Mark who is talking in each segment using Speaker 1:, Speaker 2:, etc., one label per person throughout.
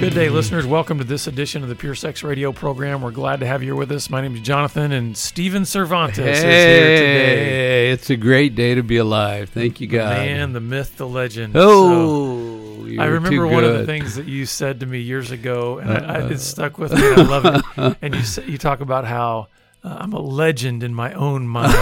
Speaker 1: Good day, listeners. Welcome to this edition of the Pure Sex Radio program. We're glad to have you here with us. My name is Jonathan, and Steven Cervantes is here today.
Speaker 2: Hey, it's a great day to be alive. Thank you, God.
Speaker 1: The man, the myth, the legend.
Speaker 2: Oh,
Speaker 1: I remember one of the things that you said to me years ago, and it stuck with me. And I love it. And you talk about how I'm a legend in my own mind.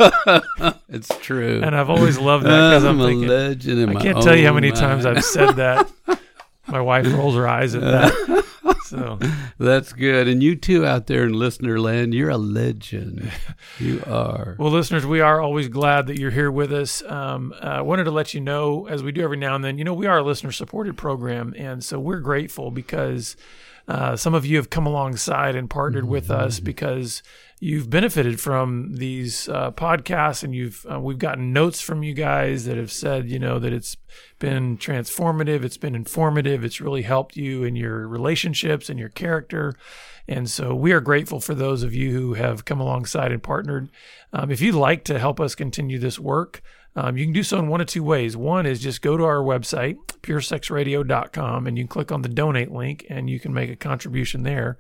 Speaker 2: It's true.
Speaker 1: And I've always loved that because I'm thinking,
Speaker 2: a legend in my
Speaker 1: I can't
Speaker 2: own
Speaker 1: tell you how many
Speaker 2: mind.
Speaker 1: times I've said that. My wife rolls her eyes at that. So
Speaker 2: that's good. And you too out there in listener land, you're a legend. You are.
Speaker 1: Well, listeners, we are always glad that you're here with us. I wanted to let you know, as we do every now and then, we are a listener-supported program, and so we're grateful because some of you have come alongside and partnered with us because you've benefited from these podcasts, and we've gotten notes from you guys that have said, that it's been transformative, it's been informative, it's really helped you in your relationships and your character. And so we are grateful for those of you who have come alongside and partnered. If you'd like to help us continue this work, you can do so in one of two ways. One is just go to our website, puresexradio.com, and you can click on the donate link and you can make a contribution there.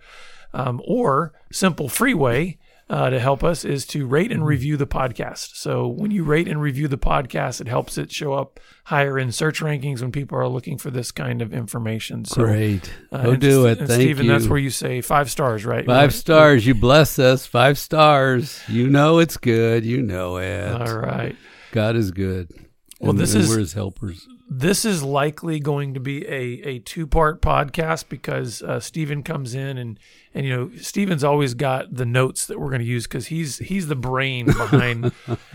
Speaker 1: Or simple free way to help us is to rate and review the podcast. So when you rate and review the podcast, it helps it show up higher in search rankings when people are looking for this kind of information. So,
Speaker 2: great. Go do it. Thank
Speaker 1: Stephen,
Speaker 2: you.
Speaker 1: that's where you say 5 stars, right?
Speaker 2: 5 stars. You bless us. 5 stars. You know it's good. You know it.
Speaker 1: All right.
Speaker 2: God is good.
Speaker 1: Well,
Speaker 2: and we're his helpers.
Speaker 1: This is likely going to be a 2-part podcast because Stephen comes in and Stephen's always got the notes that we're going to use because he's the brain behind.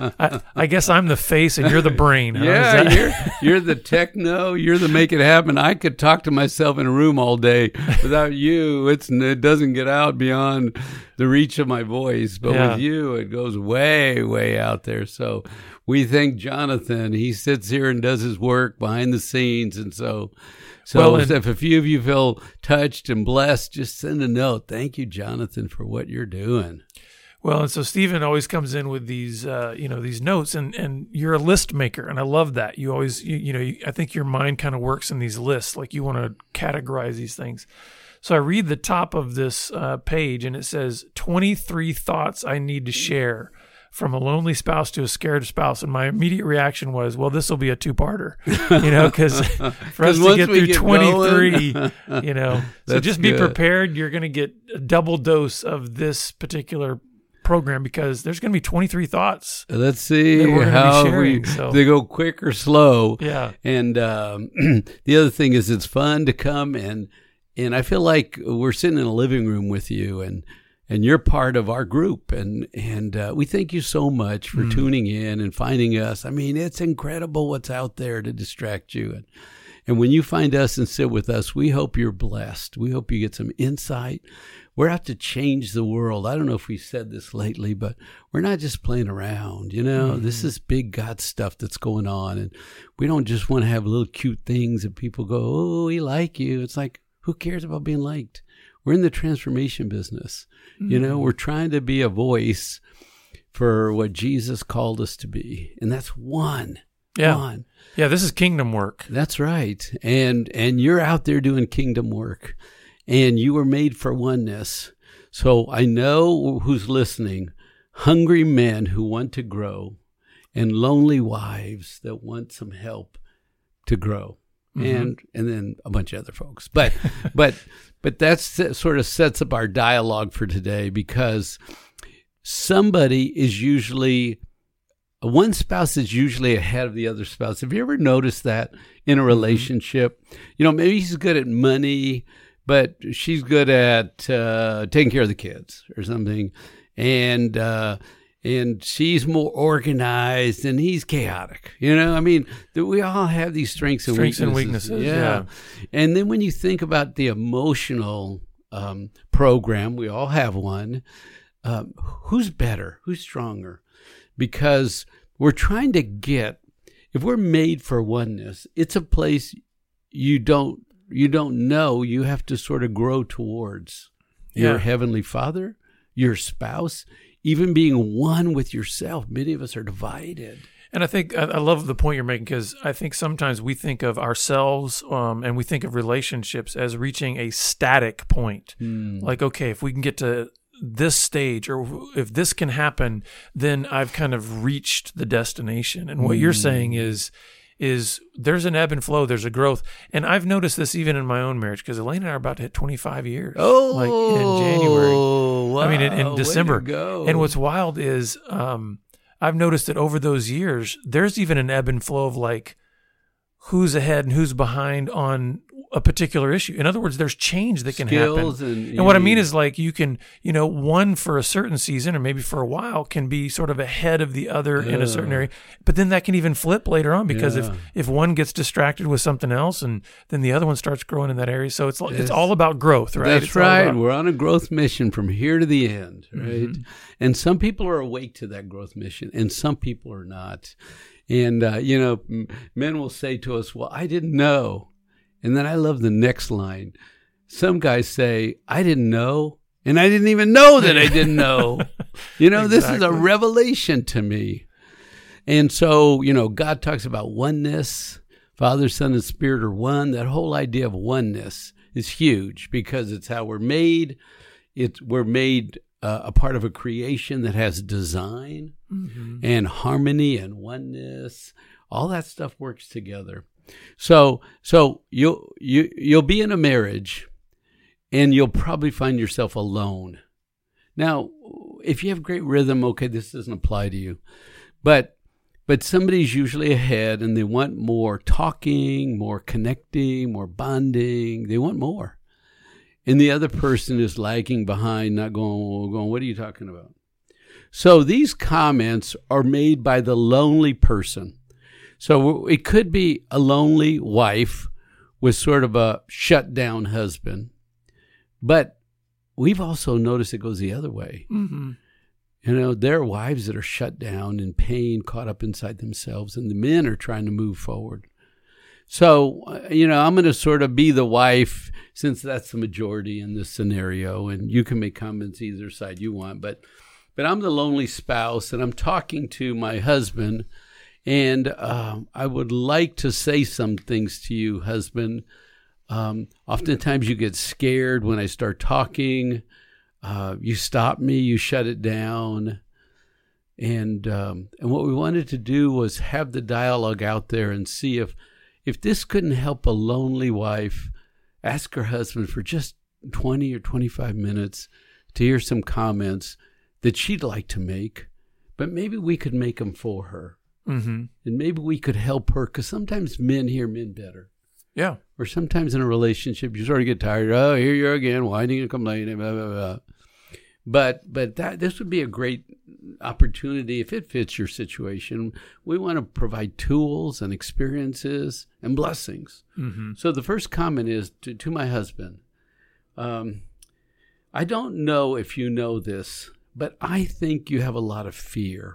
Speaker 1: I guess I'm the face and you're the brain. Huh?
Speaker 2: Yeah, you're the techno. You're the make it happen. I could talk to myself in a room all day. Without you, it doesn't get out beyond the reach of my voice. But with you, it goes way, way out there. So we thank Jonathan. He sits here and does his work behind the scenes. And so if a few of you feel touched and blessed, just send a note. Thank you, Jonathan, for what you're doing.
Speaker 1: Well, and so Stephen always comes in with these, these notes, and you're a list maker, and I love that. You always, I think your mind kind of works in these lists, like you want to categorize these things. So I read the top of this page, and it says 23 thoughts I need to share. From a lonely spouse to a scared spouse. And my immediate reaction was, well, this will be a 2-parter, because for us to get through 23, so just be prepared. You're going to get a double dose of this particular program because there's going to be 23 thoughts.
Speaker 2: Let's see how they go quick or slow.
Speaker 1: Yeah.
Speaker 2: And the other thing is it's fun to come and I feel like we're sitting in a living room with you and you're part of our group, and we thank you so much for tuning in and finding us. I mean, it's incredible what's out there to distract you. And when you find us and sit with us, we hope you're blessed. We hope you get some insight. We're out to change the world. I don't know if we've said this lately, but we're not just playing around. This is big God stuff that's going on. And we don't just want to have little cute things that people go, oh, we like you. It's like, who cares about being liked? We're in the transformation business. We're trying to be a voice for what Jesus called us to be. And that's one.
Speaker 1: Yeah.
Speaker 2: One.
Speaker 1: Yeah, this is kingdom work.
Speaker 2: That's right. And you're out there doing kingdom work. And you were made for oneness. So I know who's listening. Hungry men who want to grow and lonely wives that want some help to grow. And then a bunch of other folks. But that sort of sets up our dialogue for today because one spouse is usually ahead of the other spouse. Have you ever noticed that in a relationship? Maybe he's good at money, but she's good at taking care of the kids or something. And she's more organized and he's chaotic. We all have these strengths and weaknesses. Yeah. And then when you think about the emotional program, we all have one. Who's better? Who's stronger? Because we're trying to if we're made for oneness, it's a place you don't know. You have to sort of grow towards your Heavenly Father, your spouse, even being one with yourself. Many of us are divided.
Speaker 1: And I think I love the point you're making, because I think sometimes we think of ourselves and we think of relationships as reaching a static point. Like, okay, if we can get to this stage, or if this can happen, then I've kind of reached the destination. And what you're saying is there's an ebb and flow, there's a growth. And I've noticed this even in my own marriage, because Elaine and I are about to hit 25 years.
Speaker 2: Oh,
Speaker 1: like in January.
Speaker 2: Wow,
Speaker 1: I mean, in December.
Speaker 2: way to go.
Speaker 1: And what's wild is I've noticed that over those years, there's even an ebb and flow of like who's ahead and who's behind on a particular issue. In other words, there's change that can
Speaker 2: Skills
Speaker 1: happen. And what I mean is, like, you can, one for a certain season or maybe for a while can be sort of ahead of the other in a certain area. But then that can even flip later on, because if one gets distracted with something else, and then the other one starts growing in that area. So it's all about growth, right?
Speaker 2: That's right. We're on a growth mission from here to the end, right? Mm-hmm. And some people are awake to that growth mission, and some people are not. And, men will say to us, well, I didn't know. And then I love the next line. Some guys say, I didn't know, and I didn't even know that I didn't know. Exactly. This is a revelation to me. And so, God talks about oneness. Father, Son, and Spirit are one. That whole idea of oneness is huge, because it's how we're made. We're made a part of a creation that has design and harmony and oneness. All that stuff works together. So you'll be in a marriage, and you'll probably find yourself alone. Now, if you have great rhythm, okay, this doesn't apply to you, but somebody's usually ahead, and they want more talking, more connecting, more bonding. They want more, and the other person is lagging behind, not going. What are you talking about? So these comments are made by the lonely person. So it could be a lonely wife with sort of a shut down husband. But we've also noticed it goes the other way. Mm-hmm. There are wives that are shut down in pain, caught up inside themselves, and the men are trying to move forward. So, I'm going to sort of be the wife, since that's the majority in this scenario, and you can make comments either side you want. But I'm the lonely spouse, and I'm talking to my husband. And I would like to say some things to you, husband. Oftentimes you get scared when I start talking. You stop me, you shut it down. And what we wanted to do was have the dialogue out there and see if this couldn't help a lonely wife, ask her husband for just 20 or 25 minutes to hear some comments that she'd like to make, but maybe we could make them for her. Mm-hmm. And maybe we could help her, because sometimes men hear men better.
Speaker 1: Yeah.
Speaker 2: Or sometimes in a relationship, you sort of get tired. Oh, here you are again, whining and complaining, blah, blah, blah. But this would be a great opportunity if it fits your situation. We want to provide tools and experiences and blessings. Mm-hmm. So the first comment is to my husband. I don't know if you know this, but I think you have a lot of fear.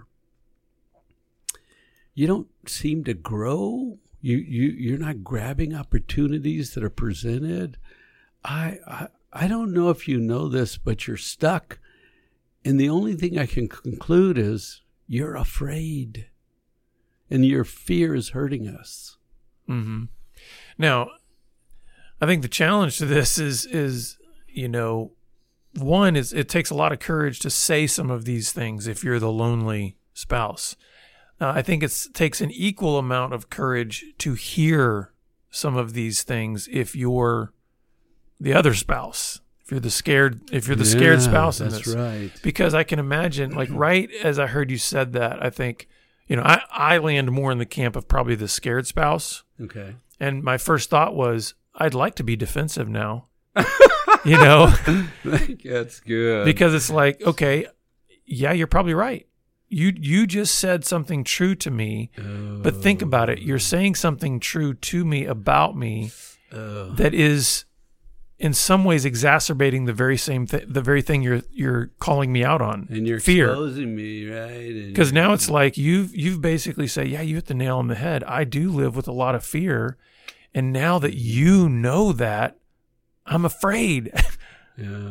Speaker 2: You don't seem to grow. You're not grabbing opportunities that are presented. I don't know if you know this, but you're stuck. And the only thing I can conclude is you're afraid. And your fear is hurting us.
Speaker 1: Mm-hmm. Now, I think the challenge to this is one is it takes a lot of courage to say some of these things if you're the lonely spouse. I think it takes an equal amount of courage to hear some of these things if you're the other spouse, if you're the scared spouse in this.
Speaker 2: That's right.
Speaker 1: Because I can imagine, like, right as I heard you said that, I think, I land more in the camp of probably the scared spouse.
Speaker 2: Okay.
Speaker 1: And my first thought was, I'd like to be defensive now.
Speaker 2: That's good.
Speaker 1: Because it's like, okay, yeah, you're probably right. You just said something true to me, but think about it. You're saying something true to me about me that is in some ways exacerbating the very thing you're calling me out on.
Speaker 2: And you're
Speaker 1: fear.
Speaker 2: Exposing me, right?
Speaker 1: Because now it's like you've basically said, yeah, you hit the nail on the head. I do live with a lot of fear, and now that you know that, I'm afraid.
Speaker 2: Yeah.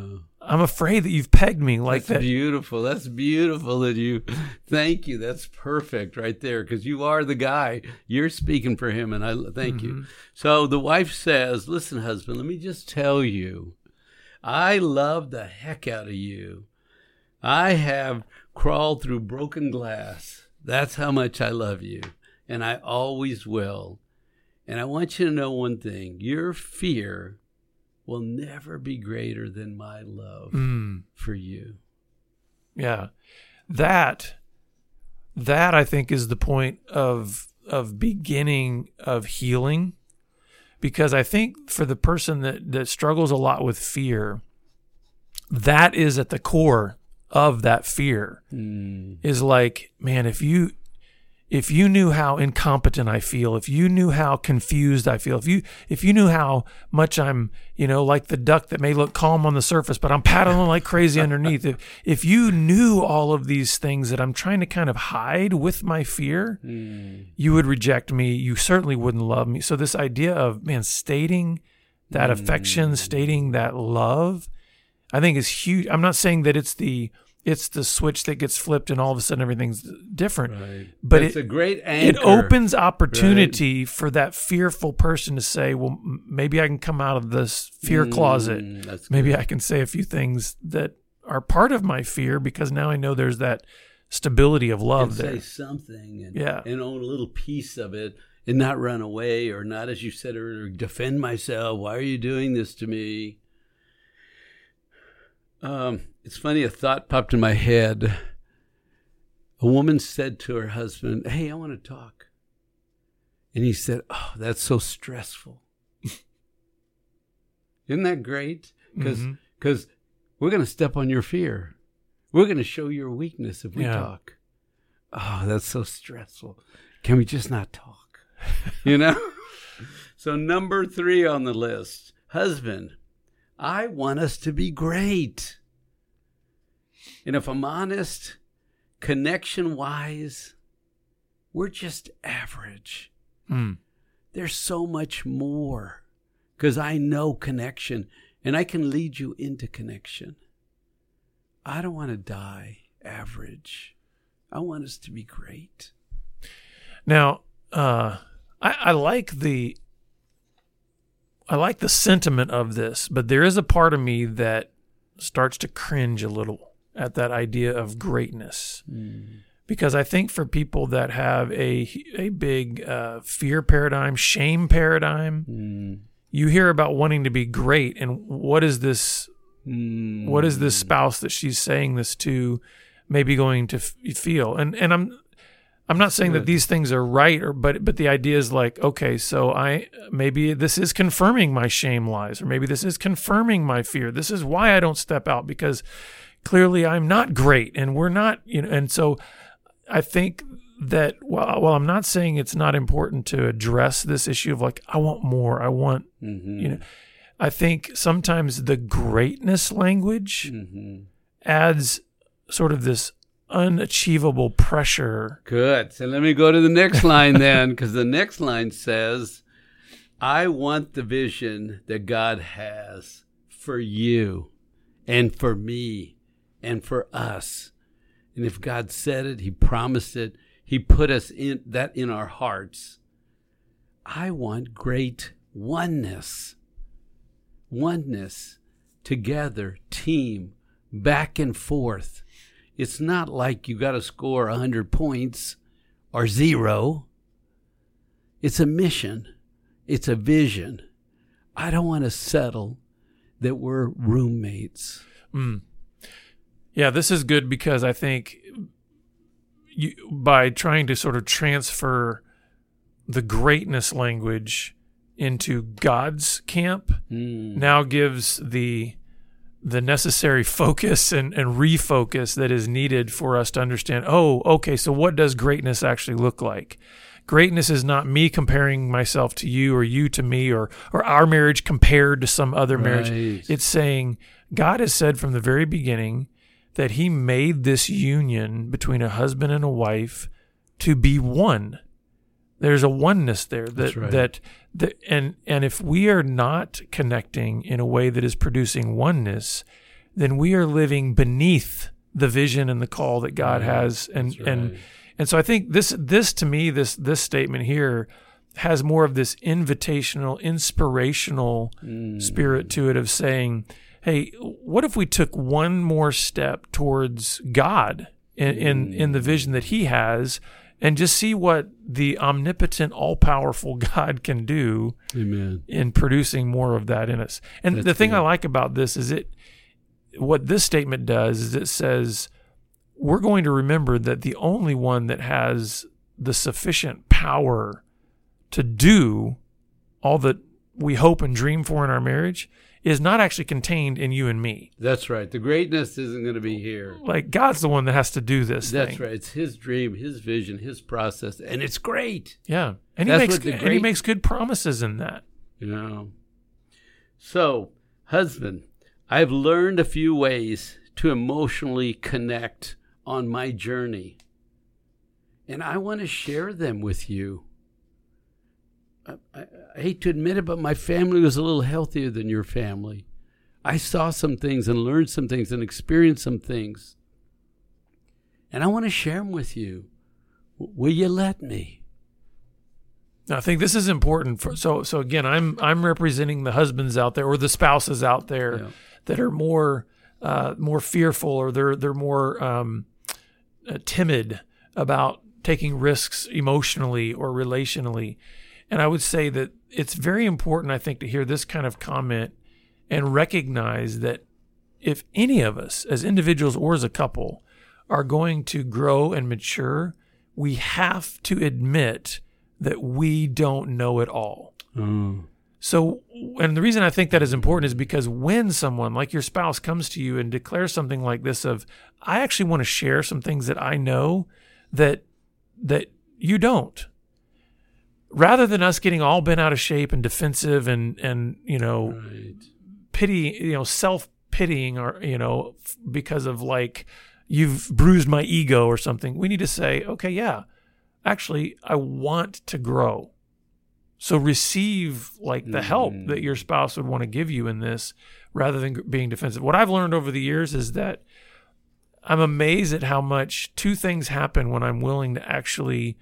Speaker 1: I'm afraid that you've pegged me like
Speaker 2: That's
Speaker 1: that.
Speaker 2: beautiful. That's beautiful that you, thank you. That's perfect right there, because you are the guy. You're speaking for him, and I thank you. So the wife says, listen, husband, let me just tell you, I love the heck out of you. I have crawled through broken glass. That's how much I love you, and I always will. And I want you to know one thing. Your fear will never be greater than my love for you.
Speaker 1: Yeah. That I think is the point of beginning of healing, because I think for the person that struggles a lot with fear, that is at the core of that fear. Is like, man, if you knew how incompetent I feel, if you knew how confused I feel, if you knew how much I'm, like the duck that may look calm on the surface, but I'm paddling like crazy underneath. If you knew all of these things that I'm trying to kind of hide with my fear, you would reject me. You certainly wouldn't love me. So this idea of, man, stating that affection, stating that love, I think is huge. I'm not saying that it's the switch that gets flipped and all of a sudden everything's different.
Speaker 2: Right.
Speaker 1: But
Speaker 2: it's a great anchor.
Speaker 1: It opens opportunity for that fearful person to say, well, maybe I can come out of this fear closet. Maybe I can say a few things that are part of my fear, because now I know there's that stability of love there.
Speaker 2: Say something
Speaker 1: and
Speaker 2: own a little piece of it, and not run away, or not, as you said earlier, defend myself. Why are you doing this to me? It's funny, a thought popped in my head. A woman said to her husband, hey, I want to talk. And he said, oh, that's so stressful. Isn't that great? Because we're going to step on your fear. We're going to show your weakness if we talk. Oh, that's so stressful. Can we just not talk? So number 3 on the list, husband, I want us to be great. And if I'm honest, connection-wise, we're just average. There's so much more, because I know connection, and I can lead you into connection. I don't want to die average. I want us to be great.
Speaker 1: Now, I like the sentiment of this, but there is a part of me that starts to cringe a little at that idea of greatness. Because I think for people that have a big fear paradigm, shame paradigm, you hear about wanting to be great, and what is this spouse that she's saying this to maybe going to feel? And I'm not saying that these things are right, but the idea is like, okay, so maybe this is confirming my shame lies, or maybe this is confirming my fear. This is why I don't step out, because clearly I'm not great, and we're not, and so I think that while I'm not saying it's not important to address this issue of like, I want more, I want, I think sometimes the greatness language adds sort of this unachievable pressure.
Speaker 2: Good. So let me go to the next line then, because the next line says, I want the vision that God has for you and for me and for us. And if God said it, he promised it, he put us in that in our hearts. I want great oneness. Oneness, together, team, back and forth. It's not like you got to score 100 points or 0. It's a mission. It's a vision. I don't want to settle that we're roommates.
Speaker 1: Yeah, this is good, because I think by trying to sort of transfer the greatness language into God's camp now gives the necessary focus and refocus that is needed for us to understand, oh, okay, so what does greatness actually look like? Greatness is not me comparing myself to you or you to me or our marriage compared to some other marriage. It's saying God has said from the very beginning that he made this union between a husband and a wife to be one. There's a oneness there and if we are not connecting in a way that is producing oneness, then we are living beneath the vision and the call that God has. And so I think this to me, this statement here has more of this invitational, inspirational spirit to it of saying, hey, what if we took one more step towards God in the vision that he has, and just see what the omnipotent, all-powerful God can do in producing more of that in us. And the thing I like about this is what this statement does is it says we're going to remember that the only one that has the sufficient power to do all that we hope and dream for in our marriage is not actually contained in you and me.
Speaker 2: That's right. The greatness isn't going to be here.
Speaker 1: Like, God's the one that has to do this thing.
Speaker 2: That's right. It's his dream, his vision, his process, and it's great.
Speaker 1: Yeah. And he makes good promises in that.
Speaker 2: So, husband, I've learned a few ways to emotionally connect on my journey, and I want to share them with you. I hate to admit it, but my family was a little healthier than your family. I saw some things and learned some things and experienced some things. And I want to share them with you. Will you let me?
Speaker 1: I think this is important. So again, I'm representing the husbands out there or the spouses out there that are more fearful, or they're more timid about taking risks emotionally or relationally. And I would say that it's very important, I think, to hear this kind of comment and recognize that if any of us, as individuals or as a couple, are going to grow and mature, we have to admit that we don't know it all. So, and the reason I think that is important is because when someone like your spouse comes to you and declares something like this of, I actually want to share some things that I know that you don't, rather than us getting all bent out of shape and defensive and pity, self-pitying, or, because of like, you've bruised my ego or something, we need to say, okay, yeah, actually, I want to grow. So receive like the help that your spouse would want to give you in this, rather than being defensive. What I've learned over the years is that I'm amazed at how much two things happen when I'm willing to actually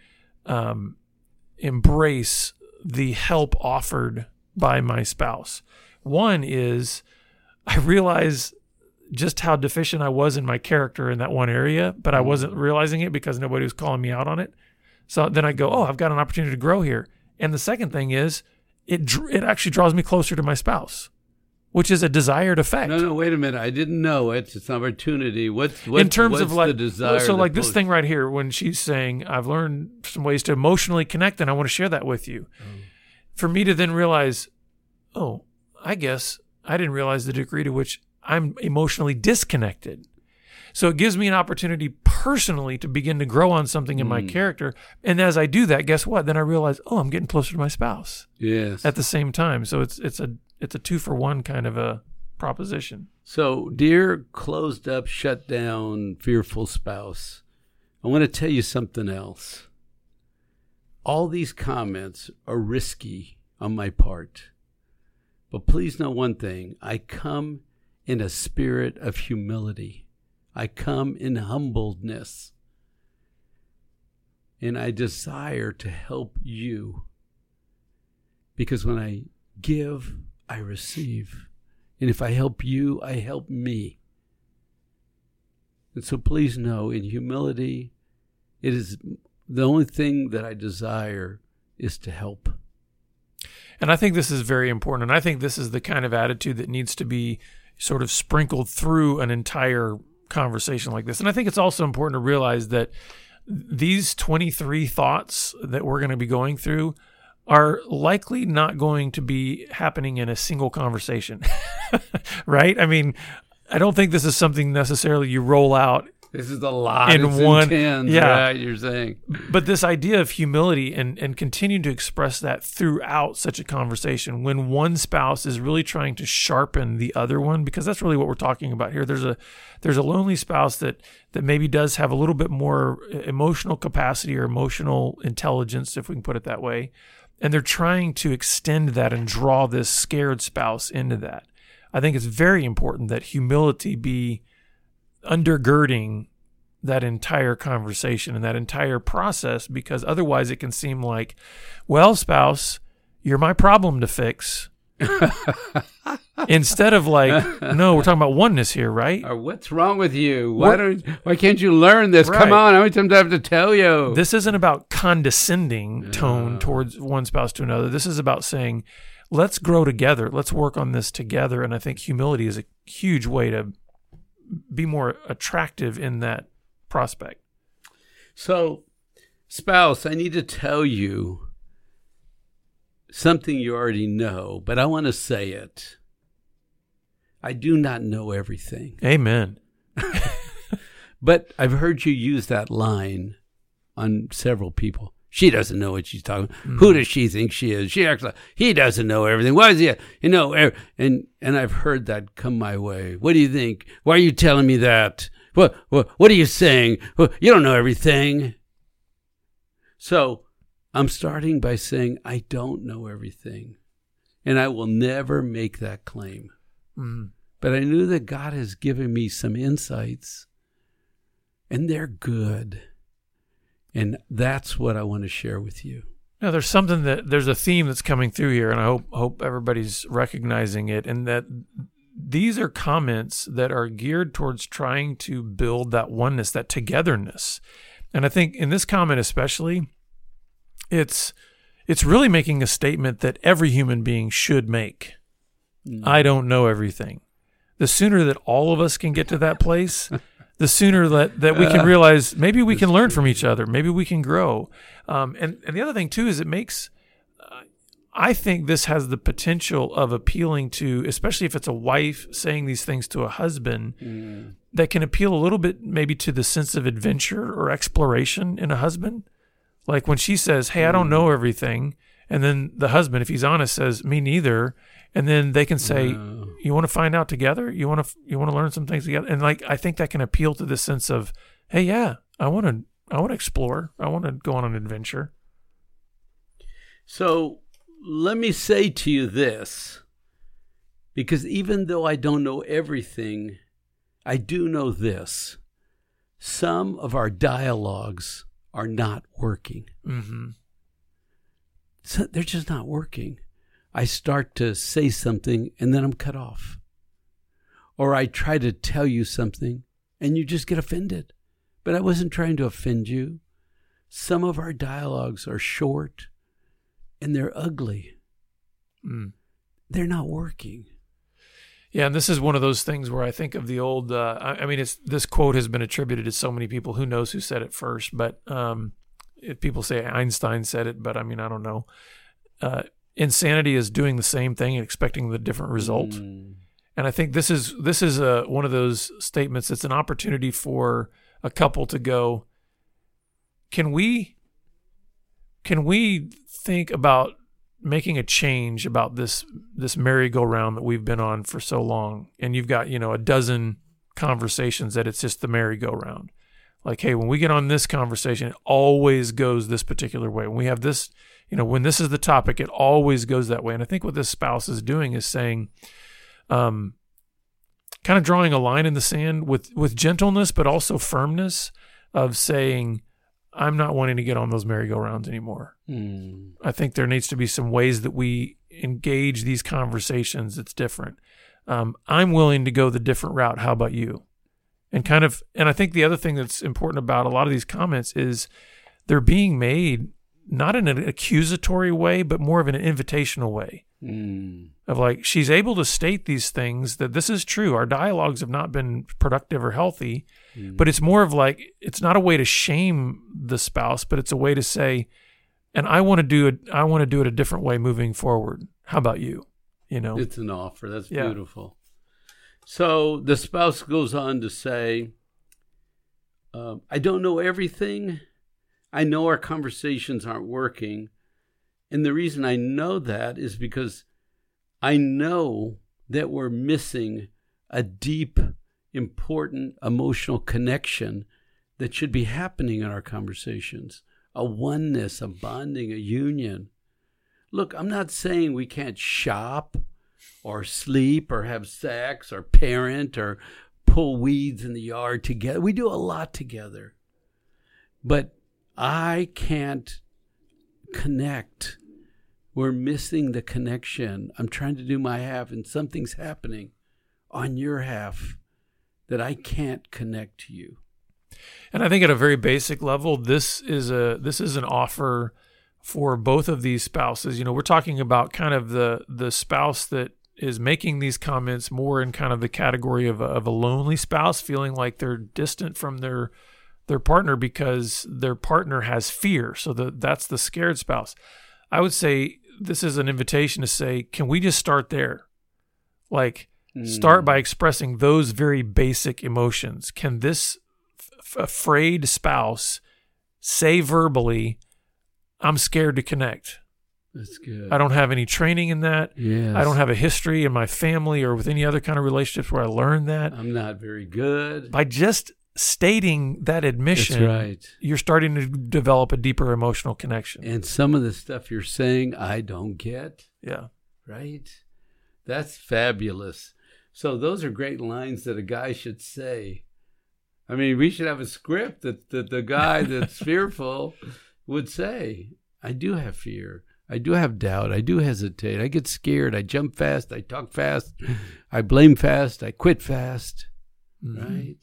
Speaker 1: embrace the help offered by my spouse. One is I realize just how deficient I was in my character in that one area, but I wasn't realizing it because nobody was calling me out on it. So then I go, oh, I've got an opportunity to grow here. And the second thing is it actually draws me closer to my spouse, which is a desired effect.
Speaker 2: No, wait a minute. I didn't know it. It's an opportunity. What's
Speaker 1: the
Speaker 2: desire?
Speaker 1: So like this thing right here, when she's saying, I've learned some ways to emotionally connect and I want to share that with you. For me to then realize, oh, I guess I didn't realize the degree to which I'm emotionally disconnected. So it gives me an opportunity personally to begin to grow on something in my character. And as I do that, guess what? Then I realize, oh, I'm getting closer to my spouse.
Speaker 2: Yes.
Speaker 1: At the same time. So it's a 2-for-1 kind of a proposition.
Speaker 2: So, dear closed up, shut down, fearful spouse, I want to tell you something else. All these comments are risky on my part. But please know one thing. I come in a spirit of humility. I come in humbleness. And I desire to help you. Because when I give, I receive. And if I help you, I help me. And so please know, in humility, it is the only thing that I desire is to help.
Speaker 1: And I think this is very important. And I think this is the kind of attitude that needs to be sort of sprinkled through an entire conversation like this. And I think it's also important to realize that these 23 thoughts that we're going to be going through are likely not going to be happening in a single conversation, right? I mean, I don't think this is something necessarily you roll out.
Speaker 2: This is a lot.
Speaker 1: In
Speaker 2: it's
Speaker 1: one,
Speaker 2: intense,
Speaker 1: yeah.
Speaker 2: Right, you're saying.
Speaker 1: But this idea of humility and continuing to express that throughout such a conversation when one spouse is really trying to sharpen the other one, because that's really what we're talking about here. There's a lonely spouse that maybe does have a little bit more emotional capacity or emotional intelligence, if we can put it that way, and they're trying to extend that and draw this scared spouse into that. I think it's very important that humility be undergirding that entire conversation and that entire process, because otherwise it can seem like, well, spouse, you're my problem to fix. Instead of like, no, we're talking about oneness here, right?
Speaker 2: Or what's wrong with you? Why can't you learn this?
Speaker 1: Right.
Speaker 2: Come on, how many times do I have to tell you?
Speaker 1: This isn't about condescending tone towards one spouse to another. This is about saying, let's grow together. Let's work on this together. And I think humility is a huge way to be more attractive in that prospect.
Speaker 2: So, spouse, I need to tell you something you already know, but I want to say it. I do not know everything.
Speaker 1: Amen.
Speaker 2: But I've heard you use that line on several people. She doesn't know what she's talking about. Who does she think she is? She acts like he doesn't know everything. Why is he? And I've heard that come my way. What do you think? Why are you telling me that? What are you saying? You don't know everything. So I'm starting by saying I don't know everything, and I will never make that claim. But I knew that God has given me some insights, and they're good. And that's what I want to share with you.
Speaker 1: Now, there's a theme that's coming through here, and I hope everybody's recognizing it, and that these are comments that are geared towards trying to build that oneness, that togetherness. And I think in this comment especially, it's really making a statement that every human being should make. I don't know everything. The sooner that all of us can get to that place, the sooner that we can realize maybe we can learn from each other. Maybe we can grow. And the other thing, too, is it makes I think this has the potential of appealing to, especially if it's a wife saying these things to a husband, that can appeal a little bit maybe to the sense of adventure or exploration in a husband. Like when she says, hey, I don't know everything. And then the husband, if he's honest, says, me neither. And then they can say, you want to find out together? You want to learn some things together? And like, I think that can appeal to this sense of, hey, yeah, I want to explore. I want to go on an adventure.
Speaker 2: So let me say to you this, because even though I don't know everything, I do know this. Some of our dialogues are not working. So they're just not working. I start to say something and then I'm cut off. Or I try to tell you something and you just get offended. But I wasn't trying to offend you. Some of our dialogues are short and they're ugly. They're not working.
Speaker 1: Yeah, and this is one of those things where I think of the old, this quote has been attributed to so many people. Who knows who said it first? But if people say Einstein said it, but I don't know. Insanity is doing the same thing and expecting the different result. And I think this is one of those statements. It's an opportunity for a couple to go, can we think about making a change about this merry-go-round that we've been on for so long? And you've got, a dozen conversations that it's just the merry-go-round. Like, hey, when we get on this conversation, it always goes this particular way. When we have this, when this is the topic, it always goes that way. And I think what this spouse is doing is saying, kind of drawing a line in the sand with gentleness, but also firmness of saying, I'm not wanting to get on those merry-go-rounds anymore. I think there needs to be some ways that we engage these conversations that's different. I'm willing to go the different route. How about you? And I think the other thing that's important about a lot of these comments is they're being made not in an accusatory way, but more of an invitational way. Of like, she's able to state these things, that this is true. Our dialogues have not been productive or healthy, but it's more of like, it's not a way to shame the spouse, but it's a way to say, and I want to do it a different way moving forward. How about you?
Speaker 2: It's an offer. That's beautiful. So the spouse goes on to say, I don't know everything. I know our conversations aren't working. And the reason I know that is because I know that we're missing a deep, important emotional connection that should be happening in our conversations. A oneness, a bonding, a union. Look, I'm not saying we can't shop or sleep or have sex or parent or pull weeds in the yard together. We do a lot together. But I can't connect. We're missing the connection. I'm trying to do my half, and something's happening on your half that I can't connect to you.
Speaker 1: And I think at a very basic level, this is an offer for both of these spouses. You know, we're talking about kind of the spouse that is making these comments more in kind of the category of a lonely spouse, feeling like they're distant from their partner because their partner has fear. So that's the scared spouse. I would say this is an invitation to say, can we just start there? Like, start by expressing those very basic emotions. Can this afraid spouse say verbally, I'm scared to connect?
Speaker 2: That's good.
Speaker 1: I don't have any training in that.
Speaker 2: Yes.
Speaker 1: I don't have a history in my family or with any other kind of relationships where I learned that.
Speaker 2: I'm not very good.
Speaker 1: By just stating that admission,
Speaker 2: That's right.
Speaker 1: You're starting to develop a deeper emotional connection.
Speaker 2: And some of the stuff you're saying, I don't get.
Speaker 1: Yeah.
Speaker 2: Right? That's fabulous. So those are great lines that a guy should say. I mean, we should have a script that the guy that's fearful would say. I do have fear. I do have doubt. I do hesitate. I get scared. I jump fast. I talk fast. I blame fast. I quit fast.
Speaker 1: Mm-hmm.
Speaker 2: Right?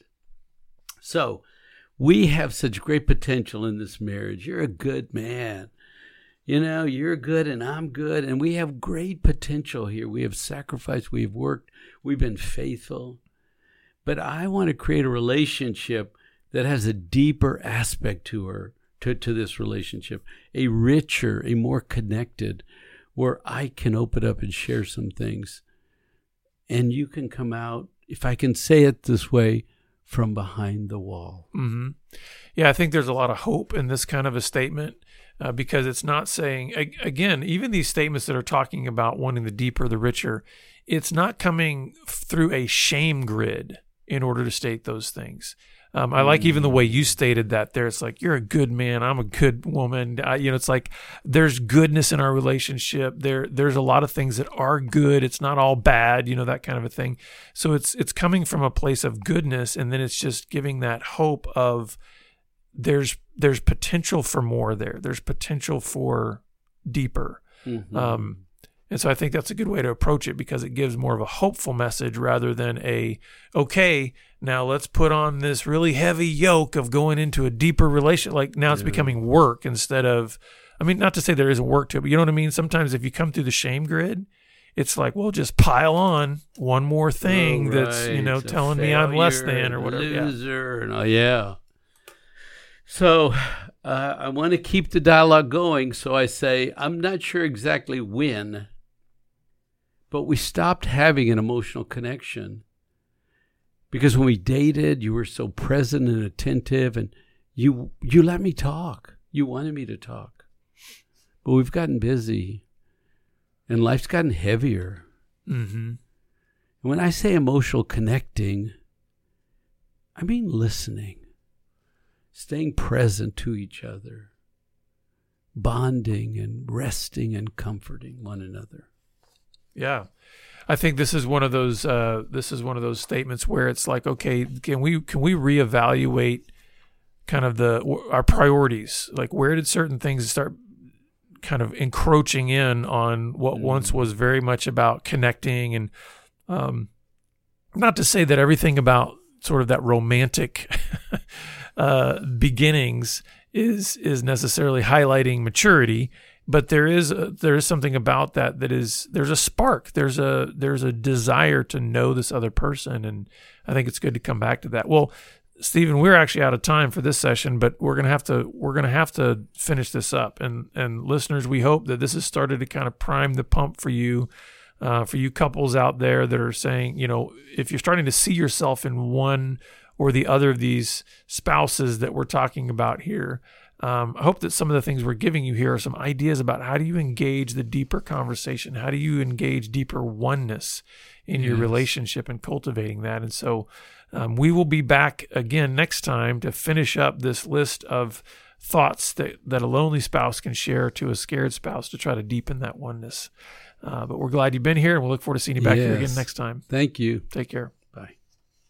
Speaker 2: So we have such great potential in this marriage. You're a good man. You know, you're good and I'm good. And we have great potential here. We have sacrificed. We've worked. We've been faithful. But I want to create a relationship that has a deeper aspect to this relationship, a richer, a more connected, where I can open up and share some things. And you can come out, if I can say it this way, from behind the wall.
Speaker 1: Mm-hmm. Yeah, I think there's a lot of hope in this kind of a statement because it's not saying, again, even these statements that are talking about wanting the deeper, the richer, it's not coming through a shame grid in order to state those things. I like even the way you stated that there. It's like, you're a good man. I'm a good woman. It's like there's goodness in our relationship. There's a lot of things that are good. It's not all bad, that kind of a thing. So it's coming from a place of goodness. And then it's just giving that hope of there's potential for more there. There's potential for deeper. Mm-hmm. And so I think that's a good way to approach it because it gives more of a hopeful message rather than okay, now let's put on this really heavy yoke of going into a deeper relationship. Like now it's becoming work instead of, not to say there isn't work to it, but you know what I mean? Sometimes if you come through the shame grid, it's like, well, just pile on one more thing that's, telling me I'm less than or whatever.
Speaker 2: Loser. Yeah. So I want to keep the dialogue going. So I say, I'm not sure exactly when, but we stopped having an emotional connection because when we dated, you were so present and attentive and you let me talk. You wanted me to talk. But we've gotten busy and life's gotten heavier. Mm-hmm. And when I say emotional connecting, I mean listening, staying present to each other, bonding and resting and comforting one another.
Speaker 1: Yeah, I think this is one of those statements where it's like, okay, can we reevaluate kind of our priorities? Like, where did certain things start kind of encroaching in on what once was very much about connecting? And not to say that everything about sort of that romantic beginnings is necessarily highlighting maturity. But there is something about that is there's a spark, there's a desire to know this other person, and I think it's good to come back to that. Well, Stephen, we're actually out of time for this session, but we're gonna have to finish this up. And listeners, we hope that this has started to kind of prime the pump for you couples out there that are saying, if you're starting to see yourself in one or the other of these spouses that we're talking about here. I hope that some of the things we're giving you here are some ideas about how do you engage the deeper conversation? How do you engage deeper oneness in your relationship and cultivating that? And so we will be back again next time to finish up this list of thoughts that a lonely spouse can share to a scared spouse to try to deepen that oneness. But we're glad you've been here, and we'll look forward to seeing you back here again
Speaker 2: Yes.
Speaker 1: next time.
Speaker 2: Thank you.
Speaker 1: Take care.